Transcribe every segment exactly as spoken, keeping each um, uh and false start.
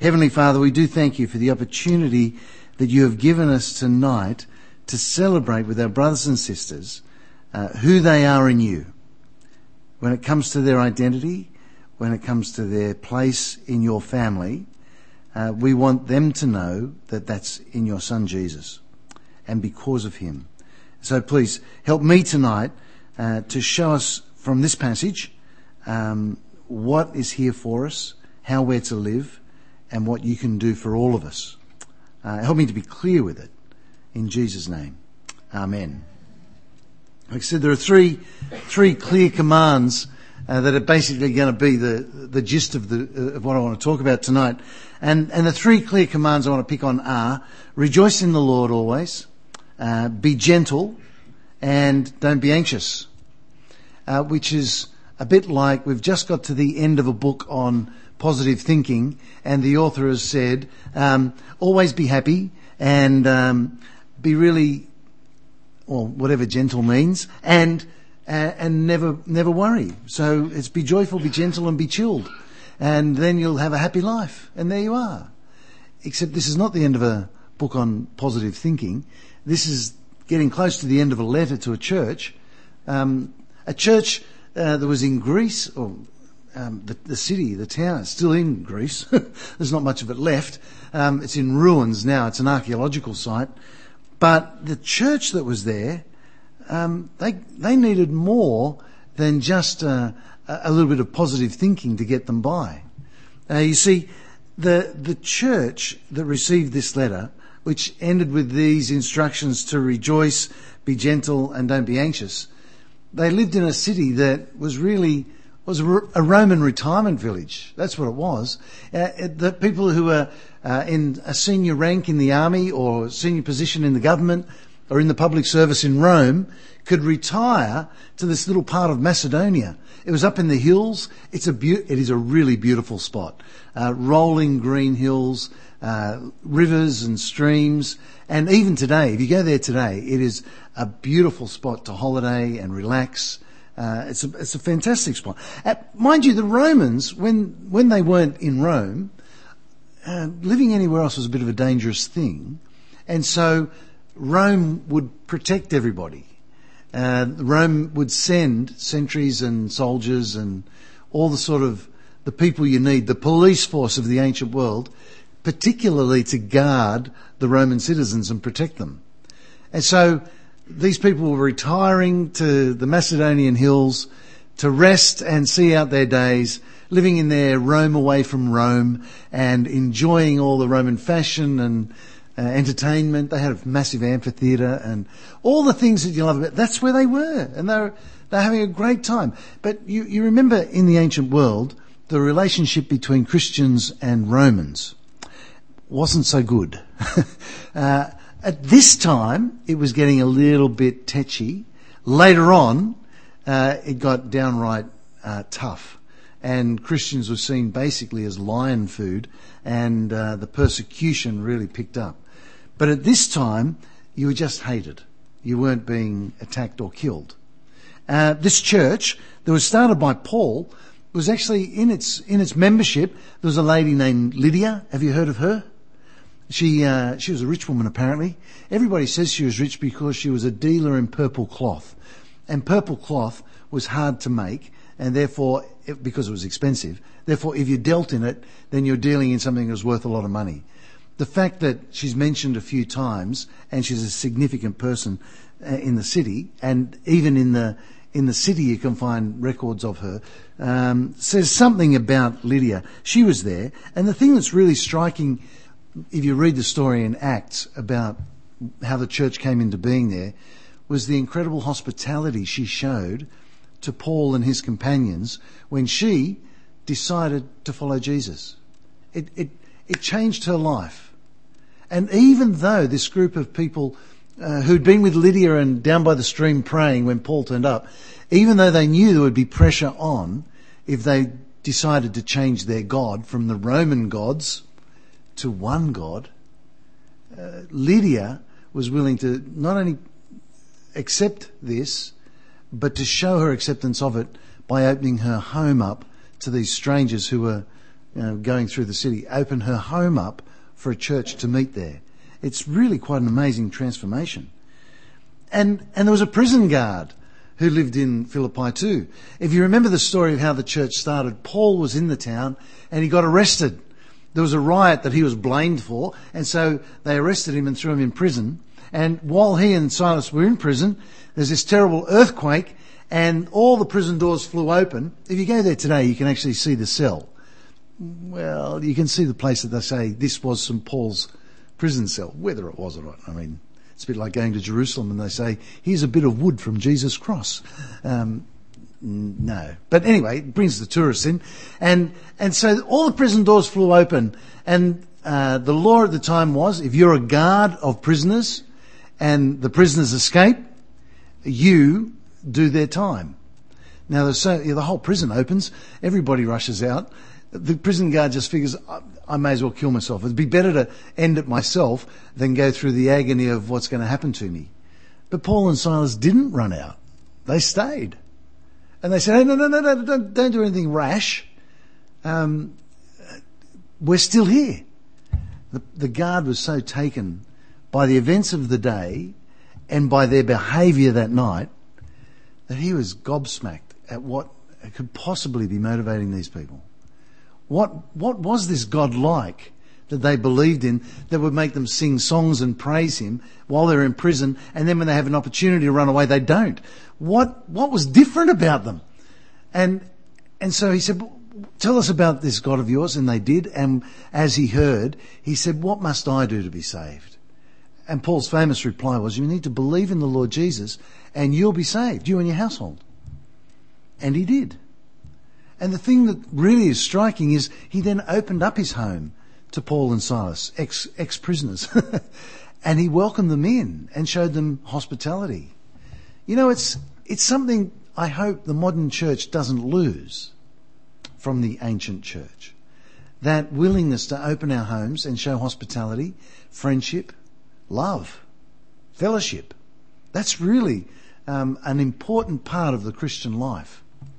Heavenly Father, we do thank you for the opportunity that you have given us tonight to celebrate with our brothers and sisters uh, who they are in you. When it comes to their identity, when it comes to their place in your family, uh, we want them to know that that's in your Son Jesus and because of him. So please help me tonight uh, to show us from this passage um, what is here for us, how we're to live, and what you can do for all of us. Uh, help me to be clear with it. In Jesus' name. Amen. Like I said, there are three three clear commands uh, that are basically going to be the the gist of the uh, of what I want to talk about tonight. And and the three clear commands I want to pick on are: rejoice in the Lord always, uh, be gentle, and don't be anxious. Uh, which is a bit like we've just got to the end of a book on positive thinking, and the author has said, um, always be happy and um, be really, or whatever gentle means, and uh, and never never worry. So it's be joyful, be gentle, and be chilled, and then you'll have a happy life. And there you are. Except this is not the end of a book on positive thinking. This is getting close to the end of a letter to a church, um, a church uh, that was in Greece, or Um, the, the city, the town, it's still in Greece. There's not much of it left. Um, it's in ruins now. It's an archaeological site. But the church that was there, um, they they needed more than just uh, a little bit of positive thinking to get them by. Uh, you see, the the church that received this letter, which ended with these instructions to rejoice, be gentle, and don't be anxious, they lived in a city that was really was a Roman retirement village. That's what it was. Uh, the people who were uh, in a senior rank in the army or senior position in the government or in the public service in Rome could retire to this little part of Macedonia. It was up in the hills. It's a be- it is a really beautiful spot. Uh, rolling green hills, uh, rivers and streams. And even today, if you go there today, it is a beautiful spot to holiday and relax. Uh, it's a, it's a fantastic spot. Uh, mind you, the Romans, when, when they weren't in Rome, uh, living anywhere else was a bit of a dangerous thing. And so Rome would protect everybody. Uh, Rome would send sentries and soldiers and all the sort of the people you need, the police force of the ancient world, particularly to guard the Roman citizens and protect them. And so these people were retiring to the Macedonian hills to rest and see out their days, living in their Rome away from Rome and enjoying all the Roman fashion and uh, entertainment. They had a massive amphitheatre and all the things that you love about it. That's where they were, and they were they're having a great time. But you, you remember in the ancient world, the relationship between Christians and Romans wasn't so good. uh, At this time, it was getting a little bit tetchy. Later on, uh, it got downright uh, tough. And Christians were seen basically as lion food, and uh, the persecution really picked up. But at this time, you were just hated. You weren't being attacked or killed. Uh, this church that was started by Paul was actually in its in its membership. There was a lady named Lydia. Have you heard of her? She uh, she was a rich woman, apparently. Everybody says she was rich because she was a dealer in purple cloth. And purple cloth was hard to make, and therefore, it, because it was expensive, therefore if you dealt in it, then you're dealing in something that was worth a lot of money. The fact that she's mentioned a few times, and she's a significant person uh, in the city, and even in the in the city you can find records of her, um, says something about Lydia. She was there, and the thing that's really striking, if you read the story in Acts about how the church came into being there, was the incredible hospitality she showed to Paul and his companions when she decided to follow Jesus. It, it, it changed her life. And even though this group of people uh, who'd been with Lydia and down by the stream praying when Paul turned up, even though they knew there would be pressure on if they decided to change their God from the Roman gods to one God, uh, Lydia was willing to not only accept this, but to show her acceptance of it by opening her home up to these strangers who were you know, going through the city, opened her home up for a church to meet there. It's really quite an amazing transformation. And, and there was a prison guard who lived in Philippi too. If you remember the story of how the church started, Paul was in the town and he got arrested. There was a riot that he was blamed for, and so they arrested him and threw him in prison. And while he and Silas were in prison, there's this terrible earthquake and all the prison doors flew open. If you go there today, you can actually see the cell. Well, you can see the place that they say this was Saint Paul's prison cell, whether it was or not. I mean, it's a bit like going to Jerusalem and they say, here's a bit of wood from Jesus' cross. Um, no. But anyway, it brings the tourists in. And, and so all the prison doors flew open. And uh, the law at the time was, if you're a guard of prisoners and the prisoners escape, you do their time. Now, so, yeah, the whole prison opens, everybody rushes out. The prison guard just figures, I may as well kill myself. It'd be better to end it myself than go through the agony of what's going to happen to me. But Paul and Silas didn't run out. They stayed. And they said, hey, no, no, no, no, don't, don't do anything rash. Um, we're still here. The, the guard was so taken by the events of the day and by their behaviour that night that he was gobsmacked at what could possibly be motivating these people. What what was this God like that they believed in that would make them sing songs and praise him while they're in prison, and then when they have an opportunity to run away, they don't? What what was different about them? And and so he said, tell us about this God of yours. And they did. And as he heard, he said, what must I do to be saved? And Paul's famous reply was, you need to believe in the Lord Jesus and you'll be saved, you and your household. And he did. And the thing that really is striking is he then opened up his home to Paul and Silas, ex, ex-prisoners, and he welcomed them in and showed them hospitality. You know, it's, it's something I hope the modern church doesn't lose from the ancient church. That willingness to open our homes and show hospitality, friendship, love, fellowship. That's really um, an important part of the Christian life.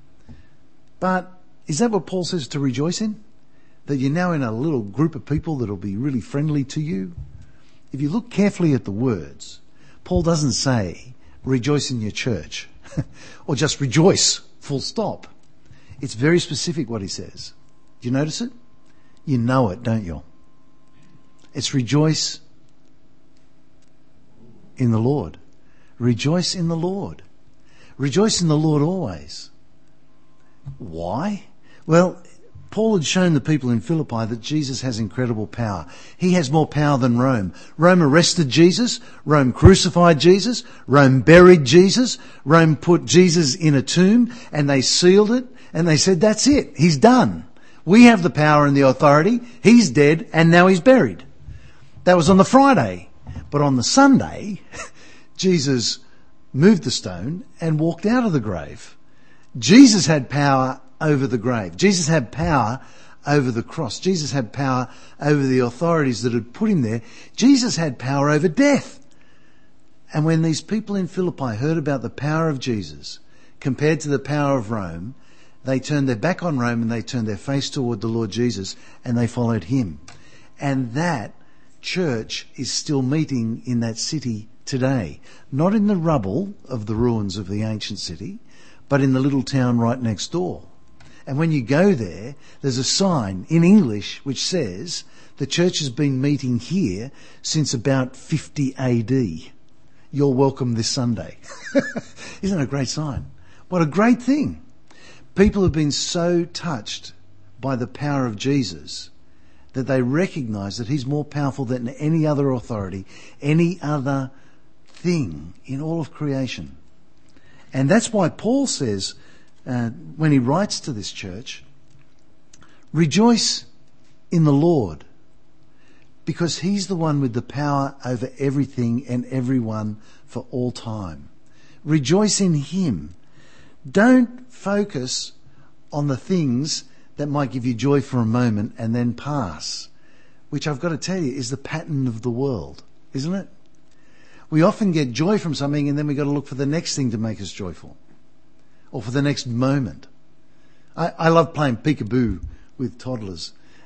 But is that what Paul says to rejoice in? That you're now in a little group of people that'll be really friendly to you? If you look carefully at the words, Paul doesn't say rejoice in your church or just rejoice, full stop. It's very specific what he says. Do you notice it? You know it, don't you? It's rejoice in the Lord. Rejoice in the Lord. Rejoice in the Lord always. Why? Well, Paul had shown the people in Philippi that Jesus has incredible power. He has more power than Rome. Rome arrested Jesus. Rome crucified Jesus. Rome buried Jesus. Rome put Jesus in a tomb and they sealed it and they said, that's it. He's done. We have the power and the authority. He's dead and now he's buried. That was on the Friday. But on the Sunday, Jesus moved the stone and walked out of the grave. Jesus had power over the grave. Jesus had power over the cross. Jesus had power over the authorities that had put him there. Jesus had power over death. And when these people in Philippi heard about the power of Jesus compared to the power of Rome, they turned their back on Rome and they turned their face toward the Lord Jesus and they followed him. And that church is still meeting in that city today. Not in the rubble of the ruins of the ancient city, but in the little town right next door. And when you go there, there's a sign in English which says the church has been meeting here since about fifty A D. You're welcome this Sunday. Isn't it a great sign? What a great thing. People have been so touched by the power of Jesus that they recognise that he's more powerful than any other authority, any other thing in all of creation. And that's why Paul says, uh, when he writes to this church, rejoice in the Lord, because he's the one with the power over everything and everyone for all time. Rejoice in him. Don't focus on the things that might give you joy for a moment and then pass, which I've got to tell you is the pattern of the world, isn't it? We often get joy from something and then we've got to look for the next thing to make us joyful or for the next moment. I, I love playing peekaboo with toddlers.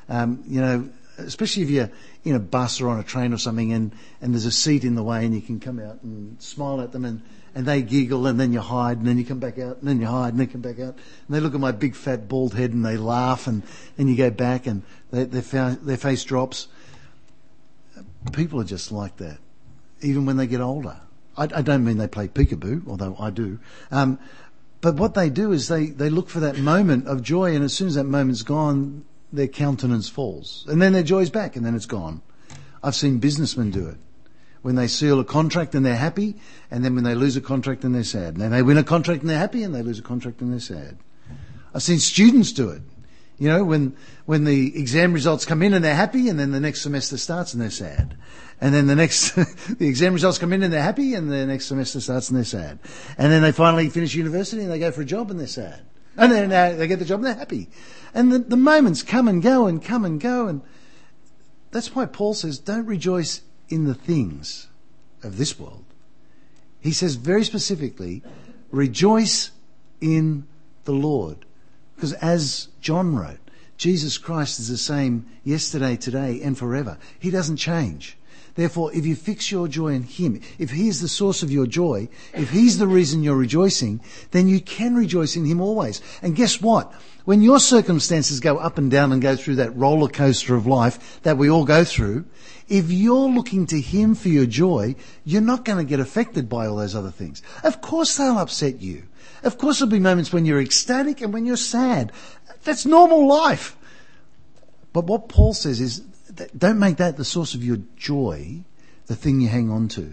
Um, you know, especially if you're in a bus or on a train or something and, and there's a seat in the way and you can come out and smile at them and, and they giggle and then you hide and then you come back out and then you hide and they come back out and they look at my big fat bald head and they laugh and then you go back and they, their, fa- their face drops. People are just like that, even when they get older. I, I don't mean they play peekaboo, although I do. Um, but what they do is they, they look for that moment of joy, and as soon as that moment's gone, their countenance falls. And then their joy's back, and then it's gone. I've seen businessmen do it. When they seal a contract and they're happy, and then when they lose a contract and they're sad. And then they win a contract and they're happy, and they lose a contract and they're sad. I've seen students do it. You know, when when the exam results come in and they're happy, and then the next semester starts and they're sad. And then the next, the exam results come in and they're happy, and the next semester starts and they're sad. And then they finally finish university and they go for a job and they're sad. And then uh, they get the job and they're happy. And the, the moments come and go and come and go. And that's why Paul says, don't rejoice in the things of this world. He says very specifically, rejoice in the Lord. Because as John wrote, Jesus Christ is the same yesterday, today, and forever. He doesn't change. Therefore, if you fix your joy in Him, if He is the source of your joy, if He's the reason you're rejoicing, then you can rejoice in Him always. And guess what? When your circumstances go up and down and go through that roller coaster of life that we all go through, if you're looking to Him for your joy, you're not going to get affected by all those other things. Of course they'll upset you. Of course there'll be moments when you're ecstatic and when you're sad. That's normal life. But what Paul says is, don't make that the source of your joy, the thing you hang on to.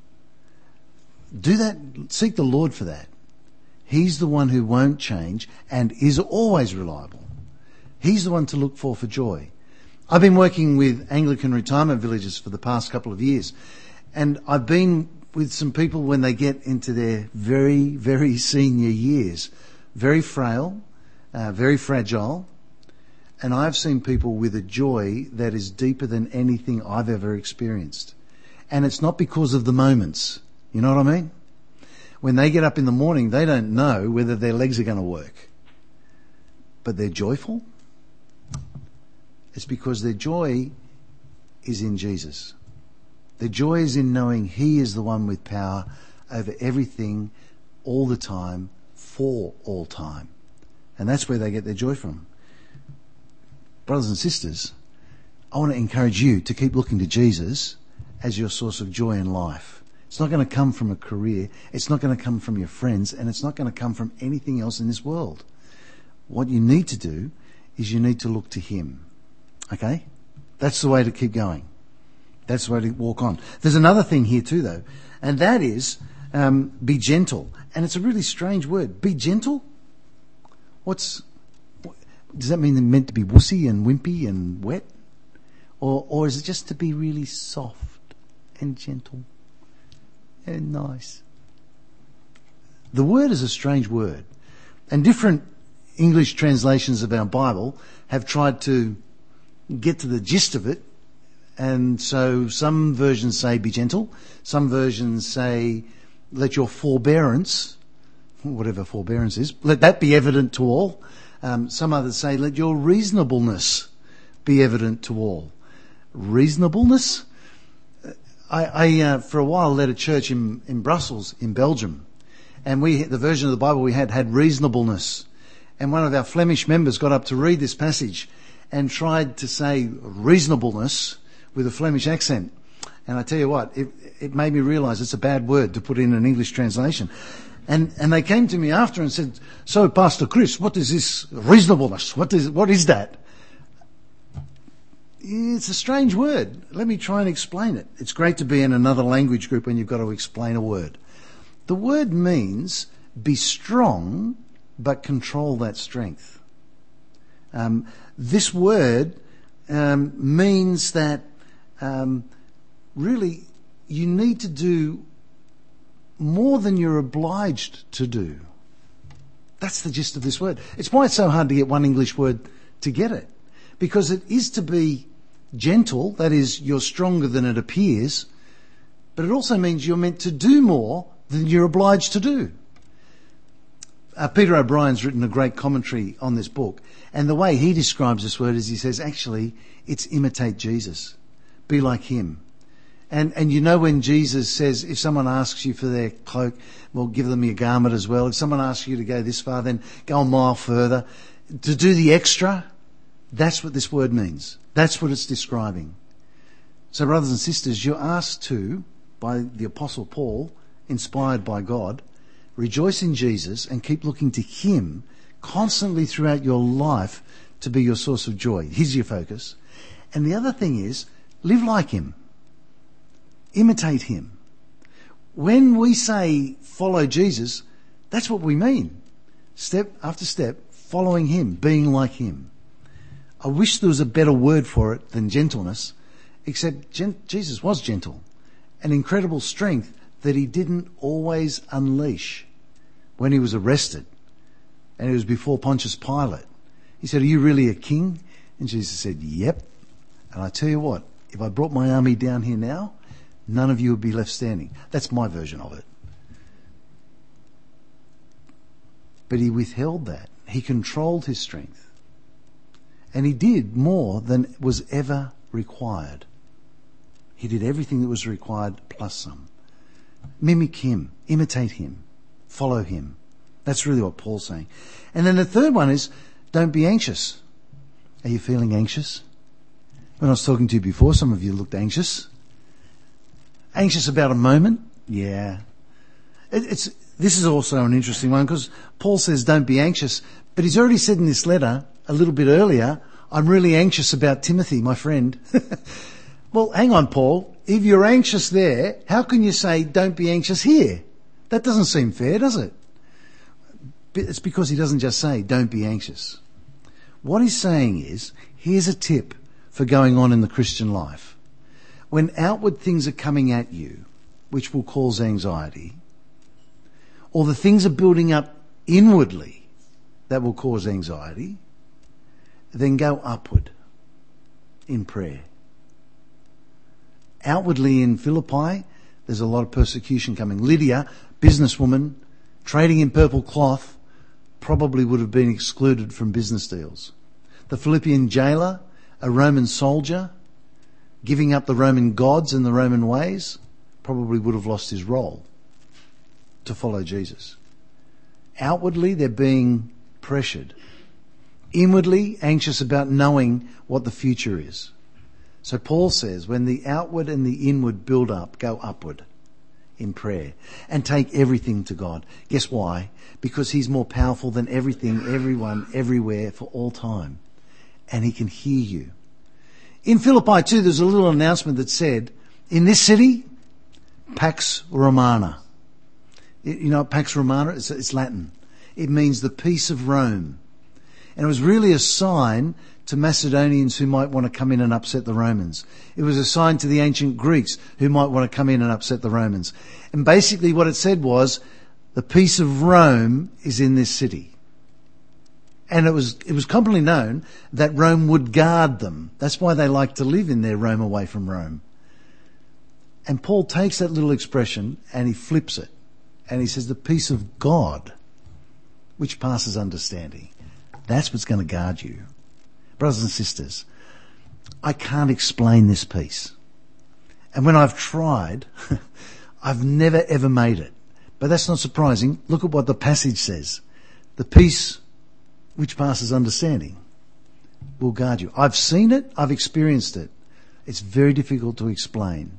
Do that, seek the Lord for that. He's the one who won't change and is always reliable. He's the one to look for for joy. I've been working with Anglican retirement villages for the past couple of years, and I've been with some people when they get into their very, very senior years, very frail, uh, very fragile, and I've seen people with a joy that is deeper than anything I've ever experienced. And it's not because of the moments. You know what I mean? When they get up in the morning, they don't know whether their legs are going to work. But they're joyful. It's because their joy is in Jesus. Their joy is in knowing He is the one with power over everything, all the time, for all time. And that's where they get their joy from. Brothers and sisters, I want to encourage you to keep looking to Jesus as your source of joy in life. It's not going to come from a career. It's not going to come from your friends. And it's not going to come from anything else in this world. What you need to do is you need to look to Him. Okay? That's the way to keep going. That's the way to walk on. There's another thing here too, though. And that is, um, be gentle. And it's a really strange word. Be gentle? What's... Does that mean they're meant to be wussy and wimpy and wet? Or or is it just to be really soft and gentle and nice? The word is a strange word. And different English translations of our Bible have tried to get to the gist of it. And so some versions say be gentle. Some versions say let your forbearance, whatever forbearance is, let that be evident to all. Um, some others say, let your reasonableness be evident to all. Reasonableness? I, I uh, for a while, led a church in, in Brussels, in Belgium. And we, the version of the Bible we had, had reasonableness. And one of our Flemish members got up to read this passage and tried to say reasonableness with a Flemish accent. And I tell you what, it, it made me realise it's a bad word to put in an English translation. And and they came to me after and said, so Pastor Chris, what is this reasonableness? What is what is that? It's a strange word. Let me try and explain it. It's great to be in another language group when you've got to explain a word. The word means be strong, but control that strength. Um, this word um, means that um, really you need to do more than you're obliged to do. That's the gist of this word. It's why it's so hard to get one English word to get it. Because it is to be gentle, that is, you're stronger than it appears, but it also means you're meant to do more than you're obliged to do. Uh, Peter O'Brien's written a great commentary on this book, and the way he describes this word is he says, actually, it's imitate Jesus. Be like him. And and you know when Jesus says, if someone asks you for their cloak, well, give them your garment as well. If someone asks you to go this far, then go a mile further. To do the extra, that's what this word means. That's what it's describing. So brothers and sisters, you're asked to, by the Apostle Paul, inspired by God, rejoice in Jesus and keep looking to him constantly throughout your life to be your source of joy. He's your focus. And the other thing is, live like him. Imitate him. When we say follow Jesus, that's what we mean. Step after step, following him, being like him. I wish there was a better word for it than gentleness, except gen- Jesus was gentle. An incredible strength that he didn't always unleash. When he was arrested, and it was before Pontius Pilate, he said, are you really a king? And Jesus said, yep. And I tell you what, if I brought my army down here now, none of you would be left standing. That's my version of it. But he withheld that. He controlled his strength. And he did more than was ever required. He did everything that was required plus some. Mimic him. Imitate him. Follow him. That's really what Paul's saying. And then the third one is, don't be anxious. Are you feeling anxious? When I was talking to you before, some of you looked anxious. Anxious about a moment? Yeah. It, it's This is also an interesting one because Paul says don't be anxious, but he's already said in this letter a little bit earlier, I'm really anxious about Timothy, my friend. Well, hang on, Paul. If you're anxious there, how can you say don't be anxious here? That doesn't seem fair, does it? It's because he doesn't just say don't be anxious. What he's saying is, here's a tip for going on in the Christian life. When outward things are coming at you, which will cause anxiety, or the things are building up inwardly that will cause anxiety, then go upward in prayer. Outwardly in Philippi, there's a lot of persecution coming. Lydia, businesswoman, trading in purple cloth, probably would have been excluded from business deals. The Philippian jailer, a Roman soldier, giving up the Roman gods and the Roman ways, probably would have lost his role to follow Jesus. Outwardly, they're being pressured. Inwardly, anxious about knowing what the future is. So Paul says, when the outward and the inward build up, go upward in prayer and take everything to God. Guess why? Because he's more powerful than everything, everyone, everywhere, for all time. And he can hear you. In Philippi too, there's a little announcement that said, in this city, Pax Romana. You know, Pax Romana, it's, it's Latin. It means the peace of Rome. And it was really a sign to Macedonians who might want to come in and upset the Romans. It was a sign to the ancient Greeks who might want to come in and upset the Romans. And basically what it said was, the peace of Rome is in this city. And it was it was commonly known that Rome would guard them. That's why they like to live in their Rome away from Rome. And Paul takes that little expression and he flips it. And he says, the peace of God, which passes understanding. That's what's going to guard you. Brothers and sisters, I can't explain this peace. And when I've tried, I've never ever made it. But that's not surprising. Look at what the passage says. The peace which passes understanding will guard you. I've seen it. I've experienced it. It's very difficult to explain.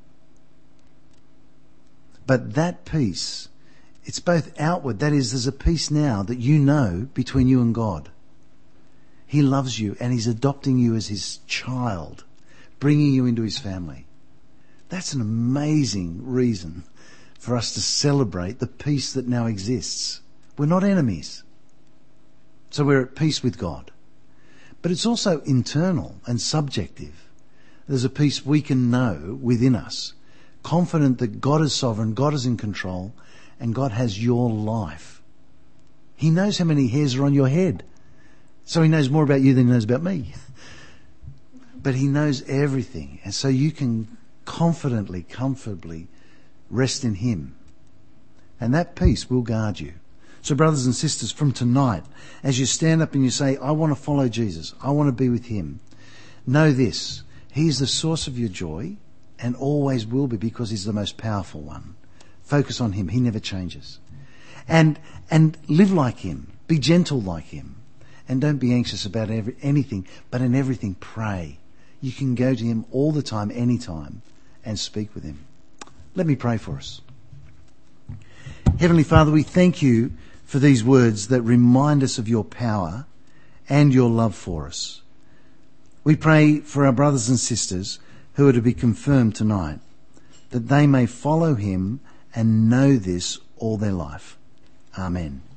But that peace, it's both outward. That is, there's a peace now that you know between you and God. He loves you and he's adopting you as his child, bringing you into his family. That's an amazing reason for us to celebrate the peace that now exists. We're not enemies. So we're at peace with God. But it's also internal and subjective. There's a peace we can know within us, confident that God is sovereign, God is in control, and God has your life. He knows how many hairs are on your head. So he knows more about you than he knows about me. But he knows everything. And so you can confidently, comfortably rest in him. And that peace will guard you. So brothers and sisters, from tonight, as you stand up and you say, I want to follow Jesus, I want to be with him, know this, he is the source of your joy and always will be, because he's the most powerful one. Focus on him. He never changes. And and live like him. Be gentle like him. And don't be anxious about every, anything, but in everything pray. You can go to him all the time, anytime, and speak with him. Let me pray for us. Heavenly Father, we thank you for these words that remind us of your power and your love for us. We pray for our brothers and sisters who are to be confirmed tonight, that they may follow him and know this all their life. Amen.